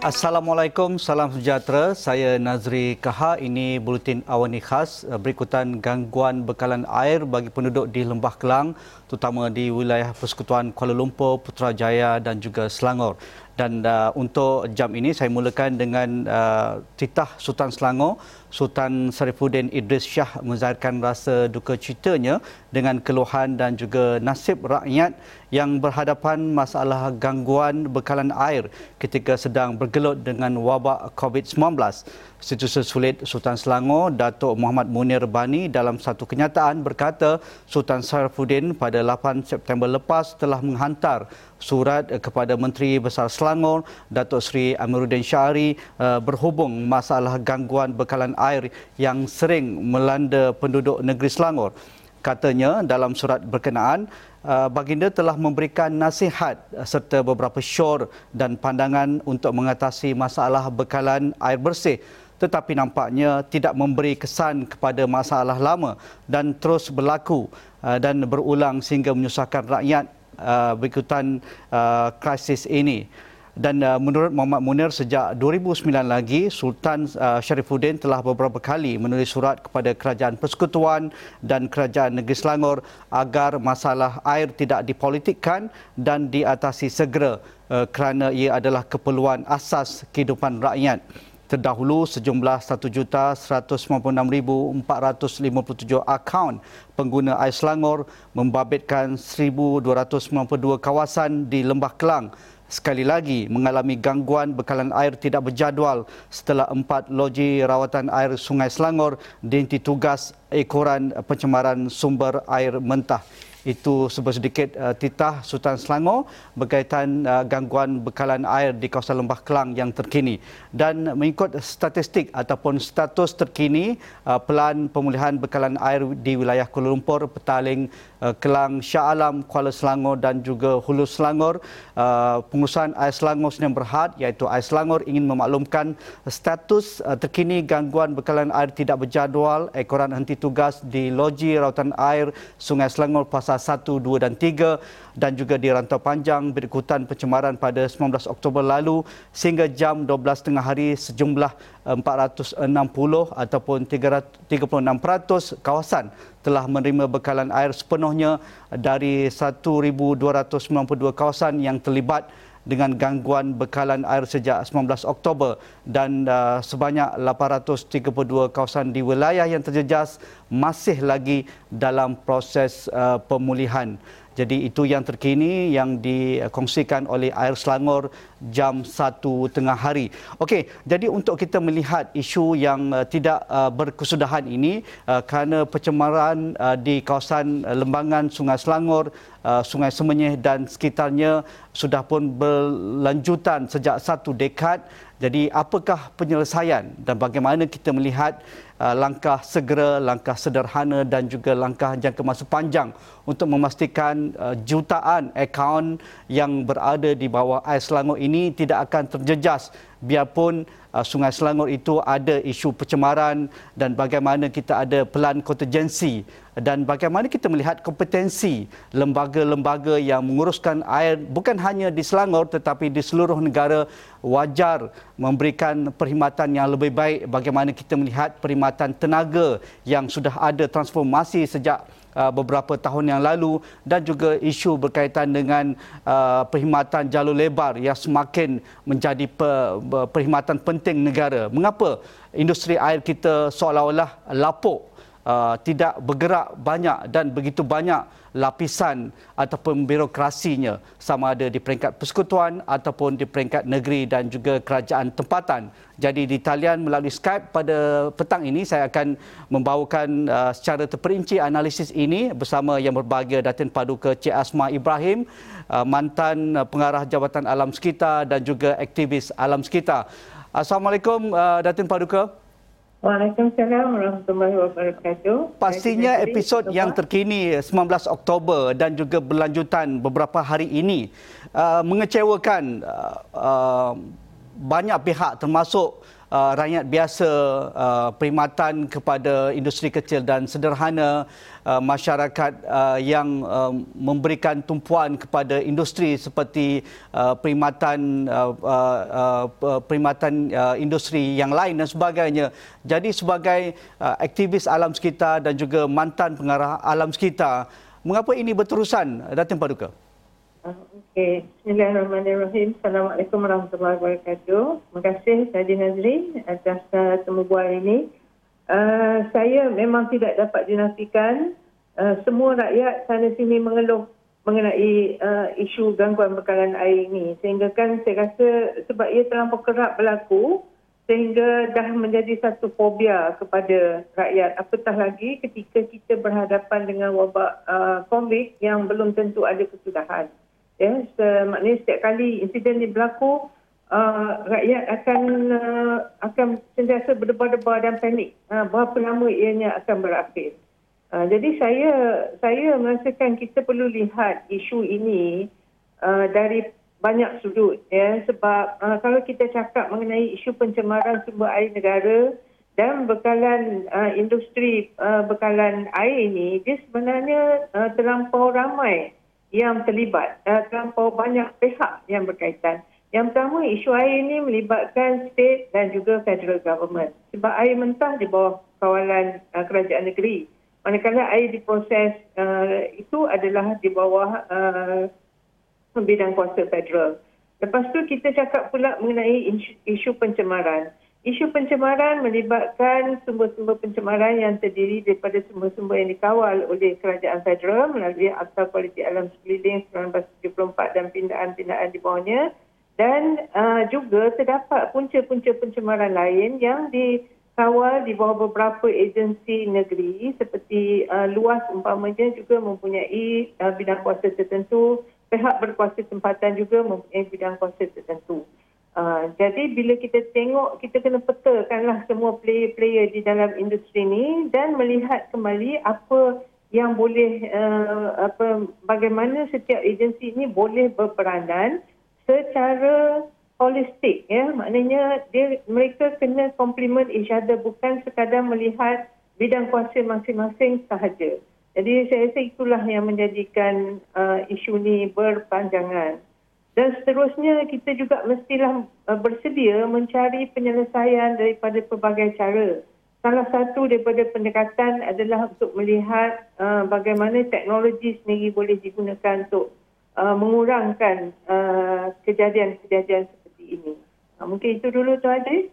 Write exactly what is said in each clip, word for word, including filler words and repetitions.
Assalamualaikum, salam sejahtera. Saya Nazri Kaha. Ini Buletin Awani Khas berikutan gangguan bekalan air bagi penduduk di Lembah Kelang, terutama di wilayah Persekutuan Kuala Lumpur, Putrajaya dan juga Selangor. Dan uh, untuk jam ini saya mulakan dengan uh, titah Sultan Selangor, Sultan Sarifuddin Idris Shah menzahirkan rasa duka citanya dengan keluhan dan juga nasib rakyat yang berhadapan masalah gangguan bekalan air ketika sedang bergelut dengan wabak COVID sembilan belas. Setiausaha Sulit Sultan Selangor, Datuk Muhammad Munir Bani dalam satu kenyataan berkata Sultan Sarifuddin pada lapan September lepas telah menghantar surat kepada Menteri Besar Selangor, Datuk Seri Amiruddin Syahri berhubung masalah gangguan bekalan air yang sering melanda penduduk negeri Selangor. Katanya dalam surat berkenaan, baginda telah memberikan nasihat serta beberapa syur dan pandangan untuk mengatasi masalah bekalan air bersih, tetapi nampaknya tidak memberi kesan kepada masalah lama dan terus berlaku dan berulang sehingga menyusahkan rakyat berikutan krisis ini. Dan uh, menurut Muhammad Munir, sejak dua ribu sembilan lagi, Sultan uh, Sarifuddin telah beberapa kali menulis surat kepada Kerajaan Persekutuan dan Kerajaan Negeri Selangor agar masalah air tidak dipolitikkan dan diatasi segera uh, kerana ia adalah keperluan asas kehidupan rakyat. Terdahulu, sejumlah satu juta seratus sembilan puluh enam ribu empat ratus lima puluh tujuh akaun pengguna air Selangor membabitkan seribu dua ratus sembilan puluh dua kawasan di Lembah Kelang sekali lagi mengalami gangguan bekalan air tidak berjadual setelah empat loji rawatan air Sungai Selangor dihenti tugas ekoran pencemaran sumber air mentah. Itu sedikit uh, titah Sultan Selangor berkaitan uh, gangguan bekalan air di kawasan Lembah Kelang yang terkini. Dan mengikut statistik ataupun status terkini uh, pelan pemulihan bekalan air di wilayah Kuala Lumpur, Petaling, uh, Kelang, Shah Alam, Kuala Selangor dan juga Hulu Selangor, uh, pengurusan Air Selangor Sdn Bhd iaitu Air Selangor ingin memaklumkan status uh, terkini gangguan bekalan air tidak berjadual ekoran henti tugas di loji rawatan air Sungai Selangor Pasal satu, dua dan tiga dan juga di Rantau Panjang berikutan pencemaran pada sembilan belas Oktober lalu sehingga jam dua belas tengah hari sejumlah empat ratus enam puluh ataupun tiga puluh enam peratus kawasan telah menerima bekalan air sepenuhnya dari seribu dua ratus sembilan puluh dua kawasan yang terlibat dengan gangguan bekalan air sejak sembilan belas Oktober dan uh, sebanyak lapan ratus tiga puluh dua kawasan di wilayah yang terjejas masih lagi dalam proses uh, pemulihan. Jadi itu yang terkini yang dikongsikan oleh Air Selangor jam satu tengah hari. Okey, jadi untuk kita melihat isu yang uh, tidak uh, berkesudahan ini uh, kerana pencemaran uh, di kawasan uh, lembangan Sungai Selangor, uh, Sungai Semenyih dan sekitarnya sudah pun berlanjutan sejak satu dekad. Jadi apakah penyelesaian dan bagaimana kita melihat uh, langkah segera, langkah sederhana dan juga langkah jangka masa panjang untuk memastikan uh, jutaan akaun yang berada di bawah Air Selangor ini tidak akan terjejas biarpun uh, Sungai Selangor itu ada isu pencemaran dan bagaimana kita ada pelan kontingensi dan bagaimana kita melihat kompetensi lembaga-lembaga yang menguruskan air bukan hanya di Selangor tetapi di seluruh negara wajar memberikan perkhidmatan yang lebih baik. Bagaimana kita melihat perkhidmatan tenaga yang sudah ada transformasi sejak uh, beberapa tahun yang lalu dan juga isu berkaitan dengan uh, perkhidmatan jalur lebar yang semakin menjadi per, perkhidmatan penting negara. Mengapa industri air kita seolah-olah lapuk, Uh, tidak bergerak banyak dan begitu banyak lapisan ataupun birokrasinya sama ada di peringkat persekutuan ataupun di peringkat negeri dan juga kerajaan tempatan. Jadi di talian melalui Skype pada petang ini saya akan membawakan uh, secara terperinci analisis ini bersama yang berbahagia Datin Paduka Cik Asma Ibrahim, uh, mantan uh, pengarah Jabatan Alam Sekitar dan juga aktivis alam sekitar. Assalamualaikum uh, Datin Paduka. Waalaikumsalam warahmatullahi wabarakatuh. Pastinya episod yang terkini sembilan belas Oktober dan juga berlanjutan beberapa hari ini uh, mengecewakan uh, uh, banyak pihak termasuk uh, rakyat biasa, uh, perkhidmatan kepada industri kecil dan sederhana, uh, masyarakat uh, yang uh, memberikan tumpuan kepada industri seperti uh, perkhidmatan uh, uh, uh, perkhidmatan uh, industri yang lain dan sebagainya. Jadi sebagai uh, aktivis alam sekitar dan juga mantan pengarah alam sekitar, mengapa ini berterusan, Datin Paduka? Okey, Bismillahirrahmanirrahim. Assalamualaikum warahmatullahi wabarakatuh. Terima kasih Tadi Nazri atas uh, temubual ini. Uh, saya memang tidak dapat dinafikan uh, semua rakyat sana sini mengeluh mengenai uh, isu gangguan bekalan air ini. Sehingga kan saya rasa sebab ia terlampau kerap berlaku sehingga dah menjadi satu fobia kepada rakyat. Apatah lagi ketika kita berhadapan dengan wabak uh, COVID yang belum tentu ada kesudahan. Ya, maknanya setiap kali insiden ini berlaku, uh, rakyat akan uh, akan sentiasa berdebar-debar dan panik. Uh, berapa lama ianya akan berakhir. Uh, jadi saya saya merasakan kita perlu lihat isu ini uh, dari banyak sudut. Ya, sebab uh, kalau kita cakap mengenai isu pencemaran sumber air negara dan bekalan uh, industri uh, bekalan air ini, dia sebenarnya uh, terlampau ramai yang terlibat, uh, terlampau banyak pihak yang berkaitan. Yang pertama, isu air ini melibatkan state dan juga federal government. Sebab air mentah di bawah kawalan uh, kerajaan negeri. Manakala air diproses uh, itu adalah di bawah uh, bidang kuasa federal. Lepas tu kita cakap pula mengenai isu, isu pencemaran. Isu pencemaran melibatkan sumber-sumber pencemaran yang terdiri daripada sumber-sumber yang dikawal oleh kerajaan federal melalui Akta Kualiti Alam Sekeliling seribu sembilan ratus tujuh puluh empat dan pindaan-pindaan di bawahnya. Dan uh, juga terdapat punca-punca pencemaran lain yang dikawal di bawah beberapa agensi negeri seperti uh, luas umpamanya juga mempunyai uh, bidang kuasa tertentu, pihak berkuasa tempatan juga mempunyai bidang kuasa tertentu. Uh, jadi bila kita tengok, kita kena petakanlah semua player-player di dalam industri ini dan melihat kembali apa yang boleh, uh, apa bagaimana setiap agensi ini boleh berperanan secara holistik. Ya, maknanya dia, mereka kena complement each other, bukan sekadar melihat bidang kuasa masing-masing sahaja. Jadi saya rasa itulah yang menjadikan uh, isu ini berpanjangan. Dan seterusnya kita juga mestilah uh, bersedia mencari penyelesaian daripada pelbagai cara. Salah satu daripada pendekatan adalah untuk melihat uh, bagaimana teknologi sendiri boleh digunakan untuk uh, mengurangkan uh, kejadian-kejadian seperti ini. Uh, mungkin itu dulu Tuan Adri.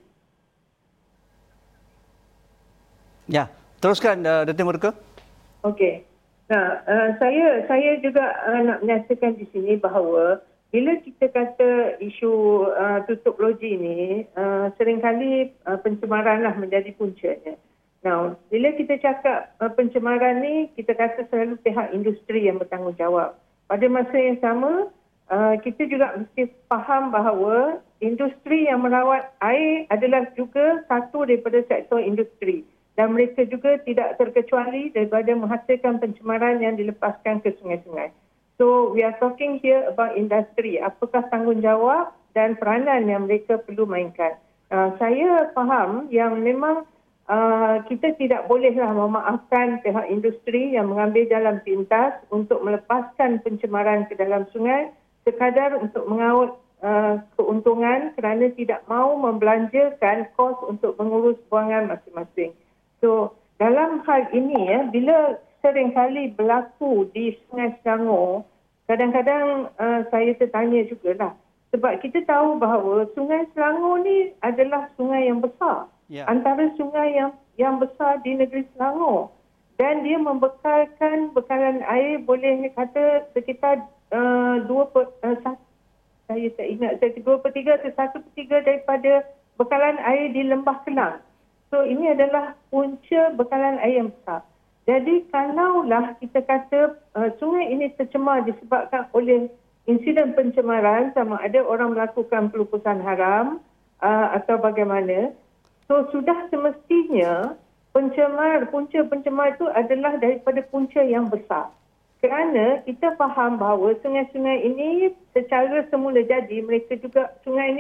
Ya, teruskan uh, Datin Paduka. Okey. Nah, uh, saya saya juga uh, nak menyatakan di sini bahawa bila kita kata isu uh, tutup loji ini, uh, seringkali uh, pencemaranlah menjadi puncanya. Nah, bila kita cakap uh, pencemaran ni, kita kata selalu pihak industri yang bertanggungjawab. Pada masa yang sama, uh, kita juga mesti faham bahawa industri yang merawat air adalah juga satu daripada sektor industri. Dan mereka juga tidak terkecuali daripada menghasilkan pencemaran yang dilepaskan ke sungai-sungai. So, we are talking here about industri. Apakah tanggungjawab dan peranan yang mereka perlu mainkan? Uh, saya faham yang memang uh, kita tidak bolehlah memaafkan pihak industri yang mengambil jalan pintas untuk melepaskan pencemaran ke dalam sungai sekadar untuk mengaut uh, keuntungan kerana tidak mahu membelanjakan kos untuk mengurus buangan masing-masing. So, dalam hal ini, ya, bila seringkali berlaku di Sungai Selangor, kadang-kadang uh, saya tertanya jugalah. Sebab kita tahu bahawa Sungai Selangor ni adalah sungai yang besar. Yeah. Antara sungai yang yang besar di negeri Selangor. Dan dia membekalkan bekalan air boleh kata sekitar uh, dua per, uh, satu, saya tak ingat, dua per tiga atau satu per tiga daripada bekalan air di Lembah Kelang. So ini adalah punca bekalan air yang besar. Jadi kalaulah kita kata uh, sungai ini tercemar disebabkan oleh insiden pencemaran, sama ada orang melakukan pelupusan haram uh, atau bagaimana, so sudah semestinya pencemar, punca pencemar itu adalah daripada punca yang besar. Kerana kita faham bahawa sungai-sungai ini secara semula jadi, mereka juga, sungai ini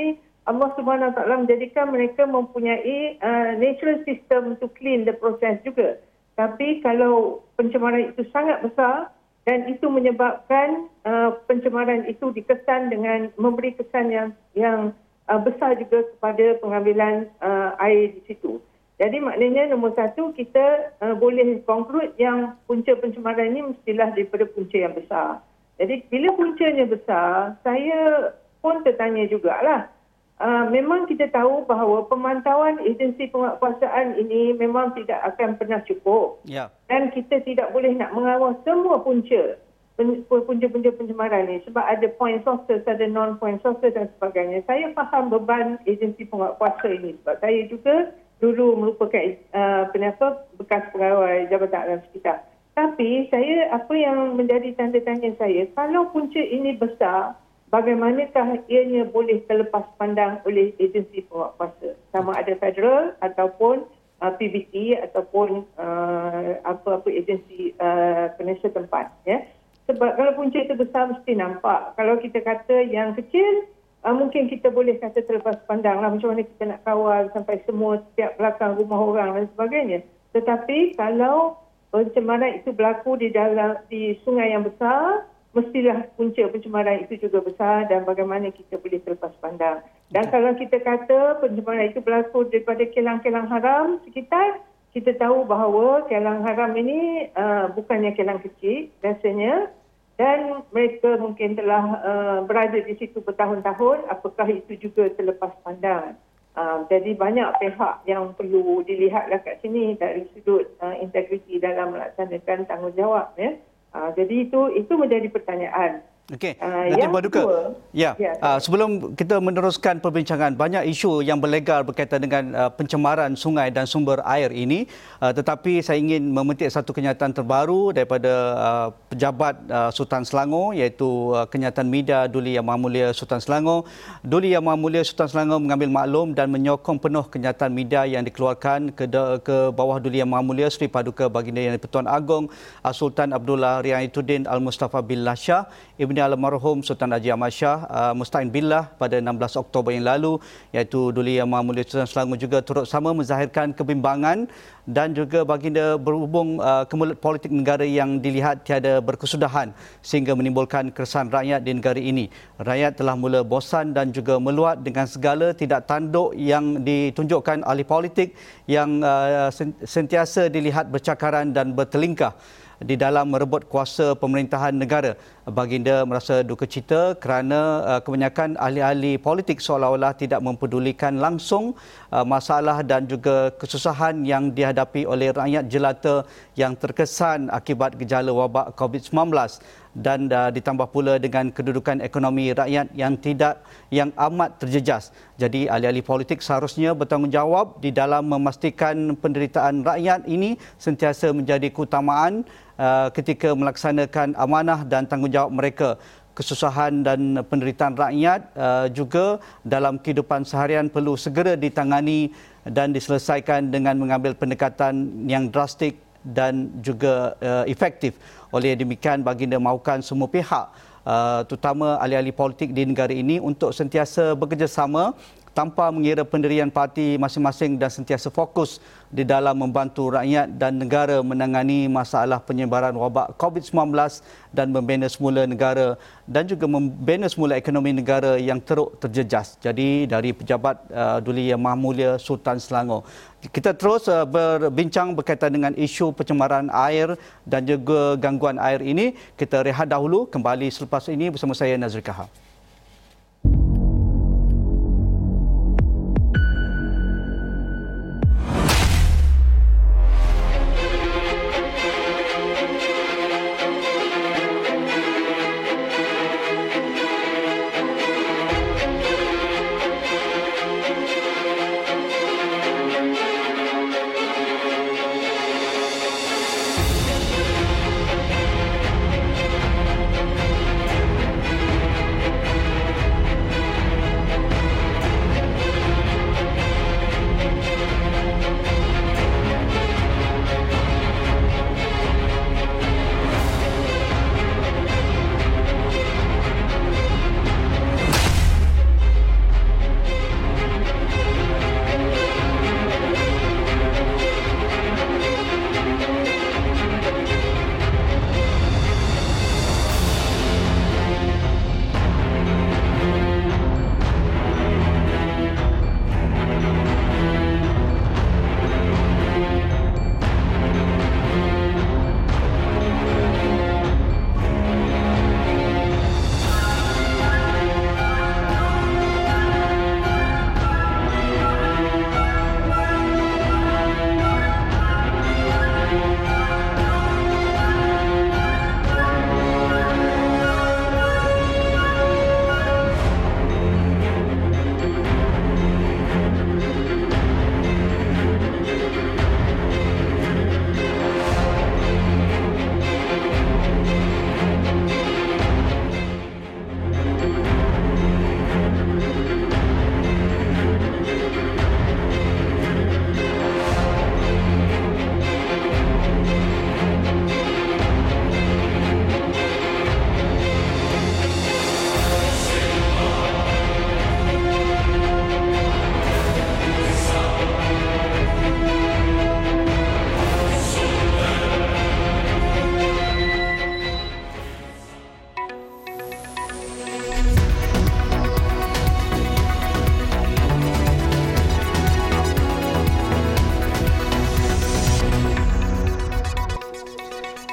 Allah Subhanahu Wa Taala menjadikan mereka mempunyai uh, natural system to clean the process juga. Tapi kalau pencemaran itu sangat besar dan itu menyebabkan uh, pencemaran itu dikesan dengan memberi kesan yang yang uh, besar juga kepada pengambilan uh, air di situ. Jadi maknanya nombor satu, kita uh, boleh conclude yang punca pencemaran ini mestilah daripada punca yang besar. Jadi bila puncanya besar, saya pun tertanya jugalah. Uh, memang kita tahu bahawa pemantauan agensi penguatkuasaan ini memang tidak akan pernah cukup. Ya. Dan kita tidak boleh nak mengawal semua punca, punca-punca pencemaran ini. Sebab ada point sources, ada non-point sources dan sebagainya. Saya faham beban agensi penguatkuasa ini. Sebab saya juga dulu merupakan uh, penasihat bekas pegawai Jabatan Alam Sekitar. Tapi saya, apa yang menjadi tanda tanya saya, kalau punca ini besar, bagaimanakah ianya boleh terlepas pandang oleh agensi penguatkuasa, sama ada federal ataupun uh, P B T ataupun uh, apa-apa agensi uh, penasihat tempat. Ya. Sebab kalau punca itu besar mesti nampak. Kalau kita kata yang kecil, uh, mungkin kita boleh kata terlepas pandang lah, macam mana kita nak kawal sampai semua setiap belakang rumah orang dan sebagainya. Tetapi kalau pencemaran itu berlaku di dalam di sungai yang besar, mestilah punca pencemaran itu juga besar dan bagaimana kita boleh terlepas pandang. Dan kalau kita kata pencemaran itu berlaku daripada kilang-kilang haram sekitar, kita tahu bahawa kilang haram ini uh, bukannya kilang kecil biasanya, dan mereka mungkin telah uh, berada di situ bertahun-tahun, apakah itu juga terlepas pandang. Uh, jadi banyak pihak yang perlu dilihatlah kat sini dari sudut uh, integriti dalam melaksanakan tanggungjawab. Ya. Uh, jadi itu itu menjadi pertanyaan. Okey, uh, Datin yang Paduka. kedua, Ya, ya uh, sebelum kita meneruskan perbincangan, banyak isu yang berlegar berkaitan dengan uh, pencemaran sungai dan sumber air ini, uh, tetapi saya ingin memetik satu kenyataan terbaru daripada uh, pejabat uh, Sultan Selangor, iaitu uh, kenyataan media Duli Yang Maha Mulia Sultan Selangor. Duli Yang Maha Mulia Sultan Selangor mengambil maklum dan menyokong penuh kenyataan media yang dikeluarkan ke, ke bawah Duli Yang Maha Mulia Seri Paduka Baginda Yang di-Pertuan Agong Sultan Abdullah Riayatuddin Al-Mustafa Billah Shah Ibni Almarhum Sultan Haji Ahmad Shah uh, Musta'in Billah pada enam belas Oktober yang lalu, iaitu Duli Yang Maha Mulia Sultan Selangor juga turut sama menzahirkan kebimbangan dan juga baginda berhubung uh, kemelut politik negara yang dilihat tiada berkesudahan sehingga menimbulkan keresahan rakyat di negara ini. Rakyat telah mula bosan dan juga meluat dengan segala tidak tanduk yang ditunjukkan ahli politik yang uh, sentiasa dilihat bercakaran dan bertelingkah di dalam merebut kuasa pemerintahan negara. Baginda merasa duka cita kerana uh, kebanyakan ahli-ahli politik seolah-olah tidak mempedulikan langsung uh, masalah dan juga kesusahan yang dihadapi oleh rakyat jelata yang terkesan akibat gejala wabak covid sembilan belas, dan uh, ditambah pula dengan kedudukan ekonomi rakyat yang tidak yang amat terjejas. Jadi ahli-ahli politik seharusnya bertanggungjawab di dalam memastikan penderitaan rakyat ini sentiasa menjadi keutamaan uh, ketika melaksanakan amanah dan tanggungjawab mereka. Kesusahan dan penderitaan rakyat uh, juga dalam kehidupan seharian perlu segera ditangani dan diselesaikan dengan mengambil pendekatan yang drastik dan juga uh, efektif. Oleh demikian, baginda mahukan semua pihak, uh, terutama ahli-ahli politik di negara ini, untuk sentiasa bekerjasama tanpa mengira pendirian parti masing-masing dan sentiasa fokus di dalam membantu rakyat dan negara menangani masalah penyebaran wabak covid sembilan belas dan membina semula negara dan juga membina semula ekonomi negara yang teruk terjejas. Jadi dari pejabat uh, Duli Yang Maha Mulia Sultan Selangor. Kita terus uh, berbincang berkaitan dengan isu pencemaran air dan juga gangguan air ini. Kita rehat dahulu, kembali selepas ini bersama saya Nazri Kahar.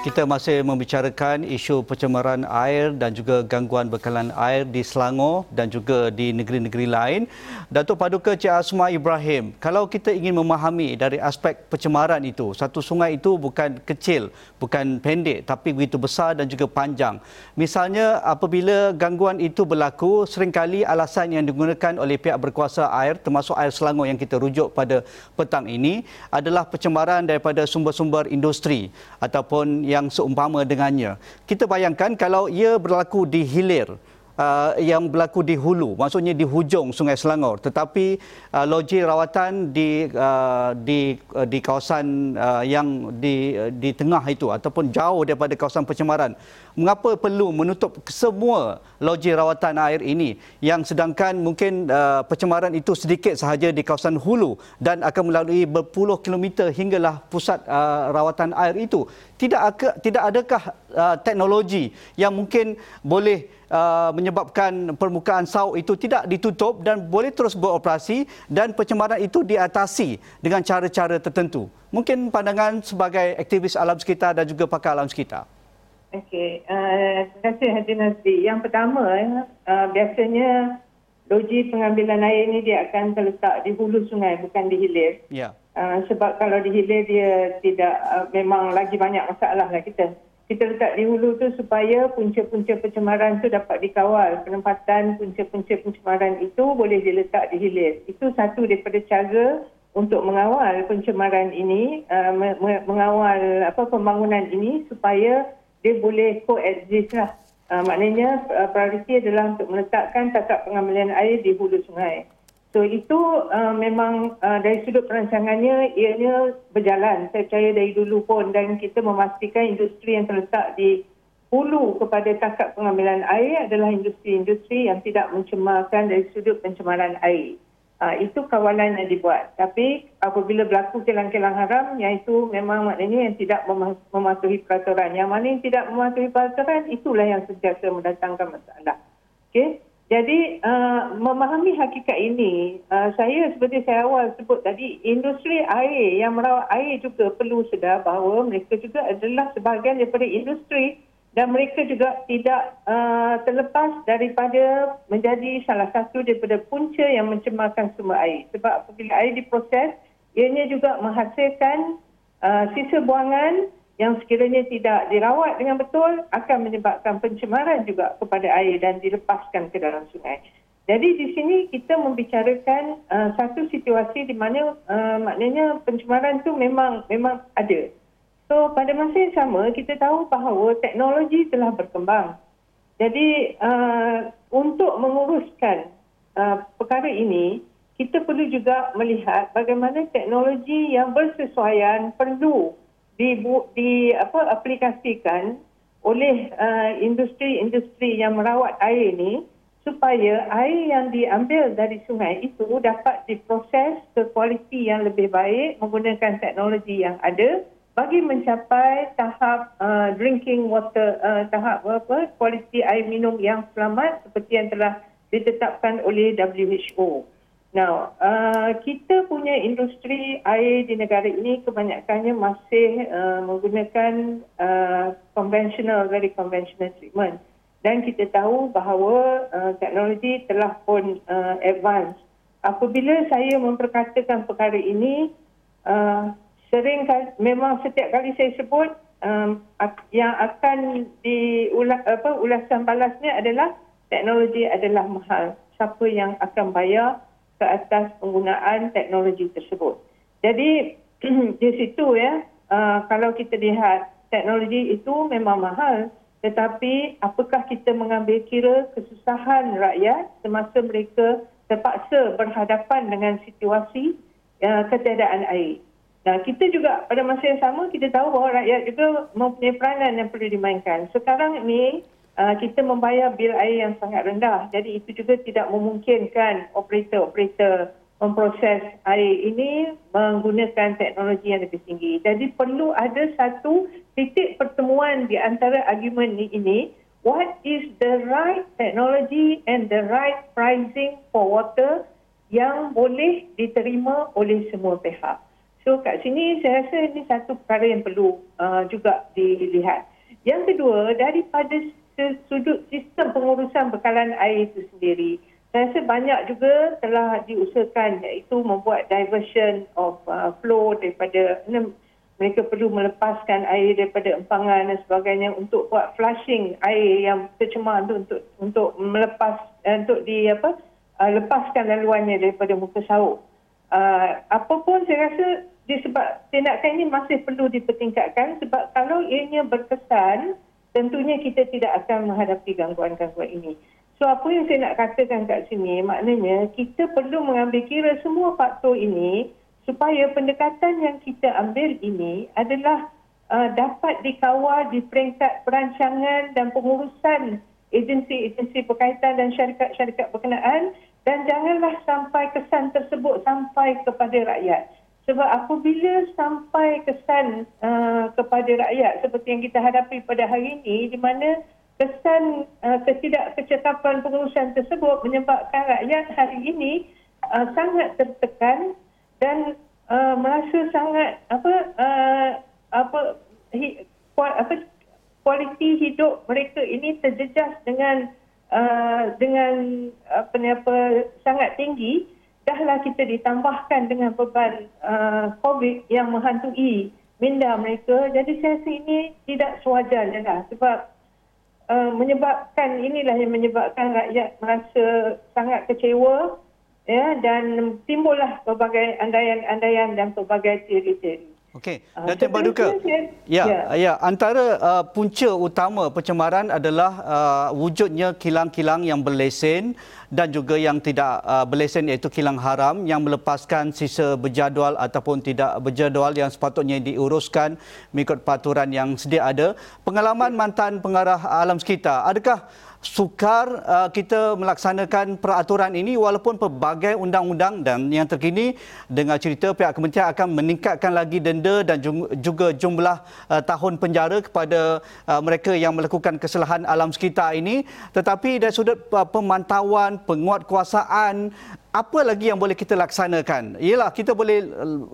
Kita masih membicarakan isu pencemaran air dan juga gangguan bekalan air di Selangor dan juga di negeri-negeri lain. Datuk Paduka Cik Asma Ibrahim, kalau kita ingin memahami dari aspek pencemaran itu, satu sungai itu bukan kecil, bukan pendek, tapi begitu besar dan juga panjang. Misalnya apabila gangguan itu berlaku, seringkali alasan yang digunakan oleh pihak berkuasa air, termasuk Air Selangor yang kita rujuk pada petang ini, adalah pencemaran daripada sumber-sumber industri ataupun yang seumpama dengannya. Kita bayangkan kalau ia berlaku di hilir, uh, yang berlaku di hulu, maksudnya di hujung Sungai Selangor, tetapi uh, loji rawatan di uh, di uh, di kawasan uh, yang di uh, di tengah itu ataupun jauh daripada kawasan pencemaran. Mengapa perlu menutup semua loji rawatan air ini, yang sedangkan mungkin uh, pencemaran itu sedikit sahaja di kawasan hulu dan akan melalui berpuluh kilometer hinggalah pusat uh, rawatan air itu? Tidak ada, tidak adakah uh, teknologi yang mungkin boleh uh, menyebabkan permukaan sauk itu tidak ditutup dan boleh terus beroperasi dan pencemaran itu diatasi dengan cara-cara tertentu? Mungkin pandangan sebagai aktivis alam sekitar dan juga pakar alam sekitar. Okey, uh, terima kasih Haji Nazri. Yang pertama, uh, biasanya loji pengambilan air ini dia akan terletak di hulu sungai, bukan di hilir. Ya. Uh, sebab kalau di hilir dia tidak, uh, memang lagi banyak masalah lah kita. Kita letak di hulu tu supaya punca-punca pencemaran tu dapat dikawal. Penempatan punca-punca pencemaran itu boleh diletak di hilir. Itu satu daripada cara untuk mengawal pencemaran ini, uh, mengawal apa pembangunan ini supaya dia boleh coexist lah. Uh, maknanya uh, prioriti adalah untuk meletakkan tatak pengambilan air di hulu sungai. So itu uh, memang uh, dari sudut perancangannya ianya berjalan. Saya percaya dari dulu pun, dan kita memastikan industri yang terletak di hulu kepada tatak pengambilan air adalah industri-industri yang tidak mencemarkan dari sudut pencemaran air. Uh, itu kawalan yang dibuat. Tapi apabila berlaku kilang-kilang haram, yang itu memang maknanya yang tidak mematuhi peraturan. Yang mana yang tidak mematuhi peraturan, itulah yang sentiasa mendatangkan masalah. Okey. Jadi uh, memahami hakikat ini, uh, saya seperti saya awal sebut tadi, industri air yang merawat air juga perlu sedar bahawa mereka juga adalah sebahagian daripada industri dan mereka juga tidak uh, terlepas daripada menjadi salah satu daripada punca yang mencemarkan sumber air. Sebab apabila air diproses, ianya juga menghasilkan uh, sisa buangan yang sekiranya tidak dirawat dengan betul akan menyebabkan pencemaran juga kepada air dan dilepaskan ke dalam sungai. Jadi di sini kita membicarakan uh, satu situasi di mana uh, maknanya pencemaran itu memang memang ada. So pada masa yang sama kita tahu bahawa teknologi telah berkembang. Jadi uh, untuk menguruskan uh, perkara ini, kita perlu juga melihat bagaimana teknologi yang bersesuaian perlu di, di apa aplikasikan oleh uh, industri-industri yang merawat air ini supaya air yang diambil dari sungai itu dapat diproses ke kualiti yang lebih baik menggunakan teknologi yang ada bagi mencapai tahap uh, drinking water, uh, tahap apa kualiti air minum yang selamat seperti yang telah ditetapkan oleh W H O. Now, uh, kita punya industri air di negara ini kebanyakannya masih uh, menggunakan uh, conventional, very conventional treatment. Dan kita tahu bahawa uh, teknologi telah pun uh, advance. Apabila saya memperkatakan perkara ini, uh, sering memang setiap kali saya sebut um, yang akan diulas apa ulasan balasnya adalah teknologi adalah mahal. Siapa yang akan bayar ke atas penggunaan teknologi tersebut? Jadi di situ ya, uh, kalau kita lihat teknologi itu memang mahal, tetapi apakah kita mengambil kira kesusahan rakyat semasa mereka terpaksa berhadapan dengan situasi uh, ketiadaan air? Nah, kita juga pada masa yang sama kita tahu bahawa rakyat juga mempunyai peranan yang perlu dimainkan. Sekarang ini uh, kita membayar bil air yang sangat rendah. Jadi itu juga tidak memungkinkan operator-operator memproses air ini menggunakan teknologi yang lebih tinggi. Jadi perlu ada satu titik pertemuan di antara argumen ini. What is the right technology and the right pricing for water yang boleh diterima oleh semua pihak. So kat sini saya rasa ini satu perkara yang perlu uh, juga dilihat. Yang kedua, daripada sudut sistem pengurusan bekalan air itu sendiri, saya rasa banyak juga telah diusahakan, iaitu membuat diversion of uh, flow daripada, mereka perlu melepaskan air daripada empangan dan sebagainya untuk buat flushing air yang tercemar itu untuk untuk melepas untuk di apa uh, lepaskan laluannya daripada muka sauk. Uh, apapun saya rasa disebab tindakan ini masih perlu dipertingkatkan, sebab kalau ianya berkesan, tentunya kita tidak akan menghadapi gangguan-gangguan ini. So apa yang saya nak katakan kat sini, maknanya kita perlu mengambil kira semua faktor ini supaya pendekatan yang kita ambil ini adalah uh, dapat dikawal di peringkat perancangan dan pengurusan agensi-agensi berkaitan dan syarikat-syarikat berkenaan, dan janganlah sampai kesan tersebut sampai kepada rakyat. Sebab apabila sampai kesan uh, kepada rakyat seperti yang kita hadapi pada hari ini, di mana kesan uh, ketidakkecakapan pengurusan tersebut menyebabkan rakyat hari ini uh, sangat tertekan dan uh, merasa sangat apa uh, apa hi, apa kualiti hidup mereka ini terjejas dengan uh, dengan apa ni apa sangat tinggi. Dahlah kita ditambahkan dengan beban uh, COVID yang menghantui minda mereka. Jadi saya rasa ini tidak sewajarnya lah, sebab uh, menyebabkan inilah yang menyebabkan rakyat merasa sangat kecewa, ya, dan timbullah pelbagai andaian-andaian dan pelbagai teori-teori. Okey, Uh, Datuk Paduka. Ya, ya, ya, antara uh, punca utama pencemaran adalah uh, wujudnya kilang-kilang yang berlesen dan juga yang tidak uh, berlesen, iaitu kilang haram yang melepaskan sisa berjadual ataupun tidak berjadual yang sepatutnya diuruskan mengikut peraturan yang sedia ada. Pengalaman mantan pengarah alam sekitar, adakah sukar uh, kita melaksanakan peraturan ini walaupun pelbagai undang-undang, dan yang terkini dengan cerita pihak kementerian akan meningkatkan lagi denda dan juga jumlah uh, tahun penjara kepada uh, mereka yang melakukan kesalahan alam sekitar ini, tetapi dari sudut uh, pemantauan, penguatkuasaan, apa lagi yang boleh kita laksanakan? Ialah kita boleh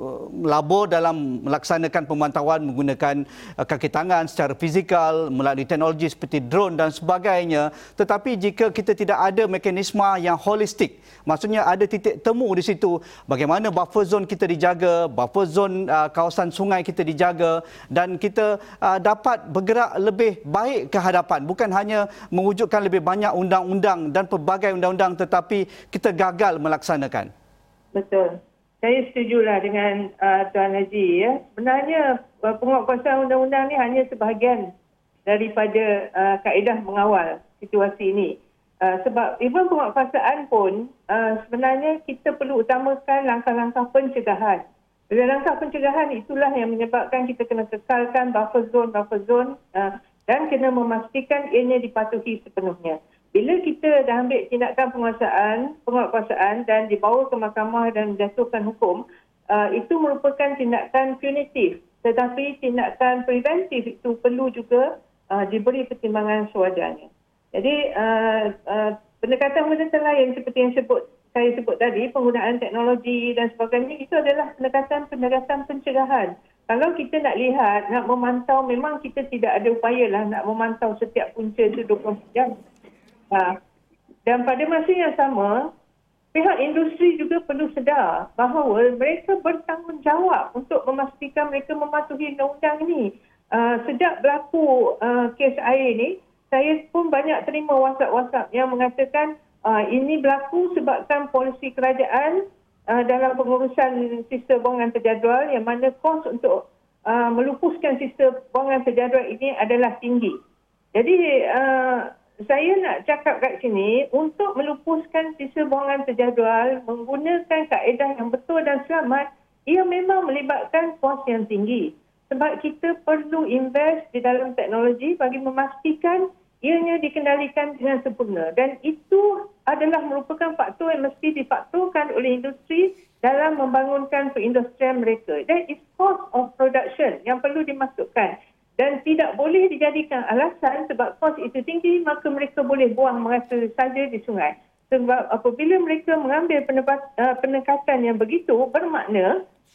labur dalam melaksanakan pemantauan menggunakan kaki tangan secara fizikal melalui teknologi seperti drone dan sebagainya. Tetapi jika kita tidak ada mekanisme yang holistik, maksudnya ada titik temu di situ, bagaimana buffer zone kita dijaga, buffer zone uh, kawasan sungai kita dijaga, dan kita uh, dapat bergerak lebih baik ke hadapan. Bukan hanya mewujudkan lebih banyak undang-undang dan pelbagai undang-undang, tetapi kita gagal melaksanakan. Betul. Saya setujulah dengan uh, Tuan Haji. Ya. Sebenarnya uh, penguatkuasaan undang-undang ini hanya sebahagian daripada uh, kaedah mengawal situasi ini. Uh, sebab even penguatkuasaan pun uh, sebenarnya kita perlu utamakan langkah-langkah pencegahan. Bila langkah pencegahan itulah yang menyebabkan kita kena kekalkan buffer zone, buffer zone uh, dan kena memastikan ianya dipatuhi sepenuhnya. Bila kita dah ambil tindakan penguasaan, penguatkuasaan dan dibawa ke mahkamah dan menjatuhkan hukum, uh, itu merupakan tindakan punitif. Tetapi tindakan preventif itu perlu juga uh, diberi pertimbangan sewajarnya. Jadi uh, uh, pendekatan-pendekatan lain seperti yang sebut, saya sebut tadi, penggunaan teknologi dan sebagainya, itu adalah pendekatan-pendekatan pencegahan. Kalau kita nak lihat, nak memantau, memang kita tidak ada upaya lah nak memantau setiap punca itu dua puluh empat jam. Ha. Dan pada masa yang sama, pihak industri juga perlu sedar bahawa mereka bertanggungjawab untuk memastikan mereka mematuhi undang-undang ini. Uh, sejak berlaku uh, kes air ni, saya pun banyak terima WhatsApp-WhatsApp yang mengatakan uh, ini berlaku sebabkan polisi kerajaan uh, dalam pengurusan sistem buangan terjadual, yang mana kos untuk uh, melupuskan sistem buangan terjadual ini adalah tinggi. Jadi uh, saya nak cakap kat sini, untuk melupuskan sisa buangan terjadual menggunakan kaedah yang betul dan selamat, ia memang melibatkan kos yang tinggi. Sebab kita perlu invest di dalam teknologi bagi memastikan ianya dikendalikan dengan sempurna. Dan itu adalah merupakan faktor yang mesti difaktorkan oleh industri dalam membangunkan perindustrian mereka. That is cost of production yang perlu dimasukkan. Dan tidak boleh dijadikan alasan sebab kos itu tinggi, maka mereka boleh buang merasa saja di sungai. Sebab apabila mereka mengambil penebat, uh, pendekatan yang begitu, bermakna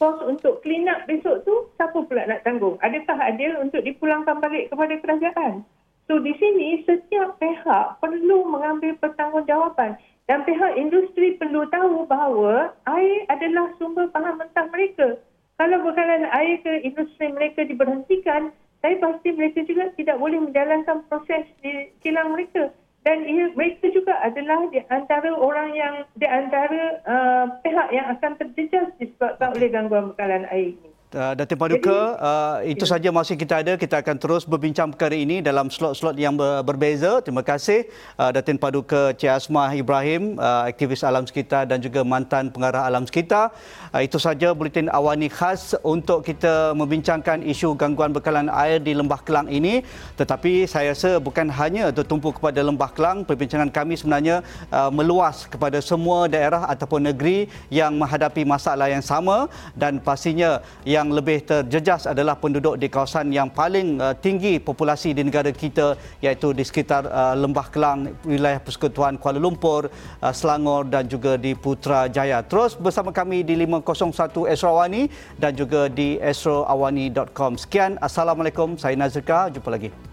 kos untuk clean up besok tu, siapa pula nak tanggung? Adakah adil untuk dipulangkan balik kepada kerajaan? So di sini setiap pihak perlu mengambil pertanggungjawaban dan pihak industri perlu tahu bahawa air adalah sumber bahan mentah mereka. Kalau bekalan air ke industri mereka diberhentikan, saya pasti mereka juga tidak boleh menjalankan proses di kilang mereka. Dan ia, mereka juga adalah di antara orang yang, di antara uh, pihak yang akan terjejas disebabkan oleh gangguan bekalan air ini. Uh, Datin Paduka, uh, itu ya. saja masa kita ada. Kita akan terus berbincang perkara ini dalam slot-slot yang ber- berbeza. Terima kasih uh, Datin Paduka Cik Asmah Ibrahim, uh, aktivis alam sekitar dan juga mantan pengarah alam sekitar. Uh, itu saja Buletin Awani khas untuk kita membincangkan isu gangguan bekalan air di Lembah Kelang ini. Tetapi saya rasa bukan hanya tertumpu kepada Lembah Kelang, perbincangan kami sebenarnya uh, meluas kepada semua daerah ataupun negeri yang menghadapi masalah yang sama, dan pastinya yang Yang lebih terjejas adalah penduduk di kawasan yang paling uh, tinggi populasi di negara kita, iaitu di sekitar uh, Lembah Kelang, wilayah Persekutuan Kuala Lumpur, uh, Selangor dan juga di Putrajaya. Terus bersama kami di lima kosong satu Astro Awani dan juga di astro awani dot com. Sekian, Assalamualaikum. Saya Nazrika. Jumpa lagi.